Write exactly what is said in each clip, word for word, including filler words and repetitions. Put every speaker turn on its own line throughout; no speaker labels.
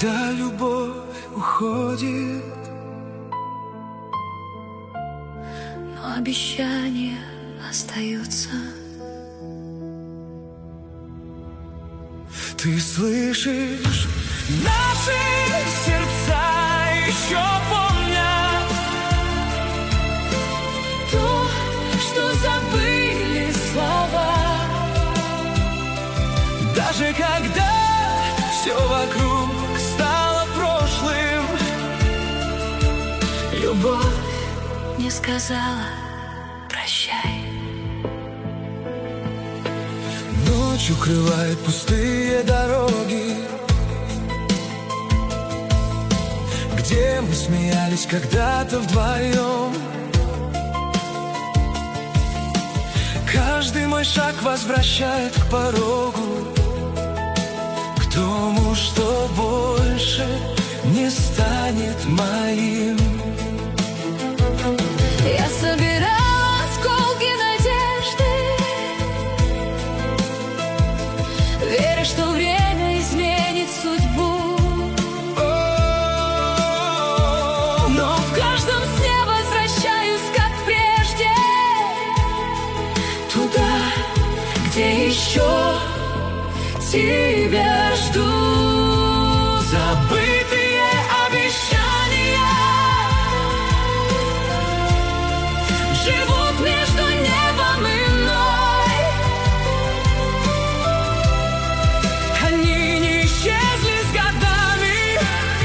когда любовь уходит,
но обещания остаются.
Ты слышишь? Наши сердца еще помнят
то, что забыли слова.
Даже когда все вокруг стало прошлым,
любовь не сказала прощай.
Ночь укрывает пустые дороги, где мы смеялись когда-то вдвоем. Каждый мой шаг возвращает к порогу, к тому, что больше не станет моим.
Я собирала осколки надежды, веря, что время изменит судьбу. Но в каждом сне возвращаюсь, как прежде, туда, где еще тебя жду.
Забытые обещания
живут между небом и мной.
Они не исчезли с годами,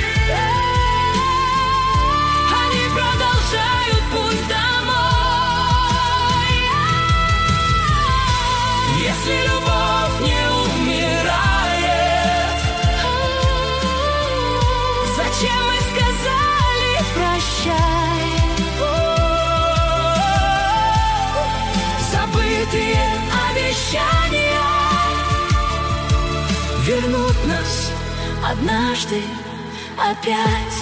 Они продолжают путь домой.
если любовь не умирает.
Зачем мы сказали прощай?
Забытые
Обещания вернут нас однажды опять.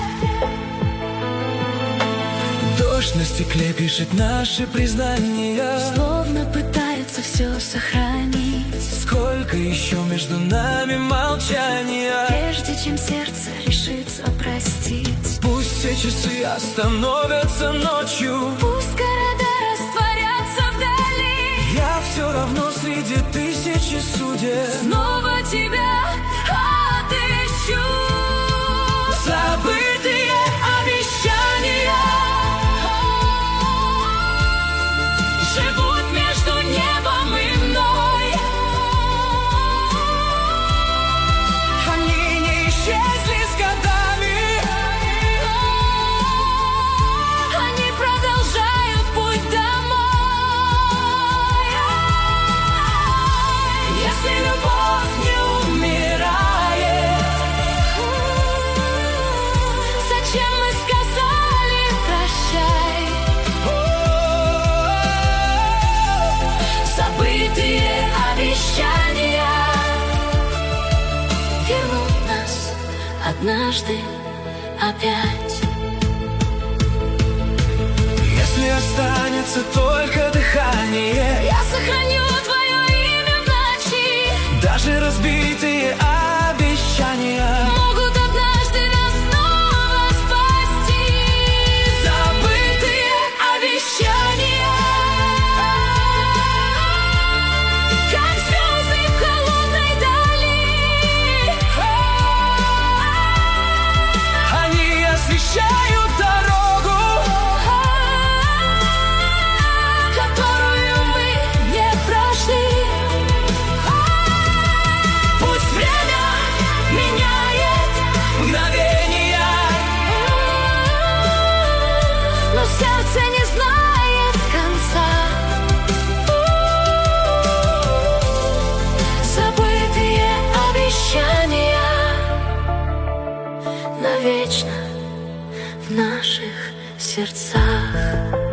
дождь на стекле пишет наши признания,
Словно пытается все сохранить,
сколько еще между нами молчания.
прежде чем сердце решится простить.
Пусть все часы остановятся ночью,
Пусть города растворятся вдали,
я все равно среди тысячи судеб
снова тебя отыщу.
забытые обещания
Живут между небом и мной.
они не исчезли с годами.
Они продолжают путь домой.
Если любовь не умирает,
Зачем мы сказали прощай? Забытые обещания вернут нас однажды опять.
если останется только дыхание,
Я сохраню твое имя в ночи.
даже разбитые обещания
Могут однажды нас снова спасти.
забытые
Обещания, как звезды в холодной дали,
они освещают дорогу,
которую мы не прошли.
пусть время меняет мгновения,
Но сердце не знает конца. Забытые обещания навечно в наших сердцах.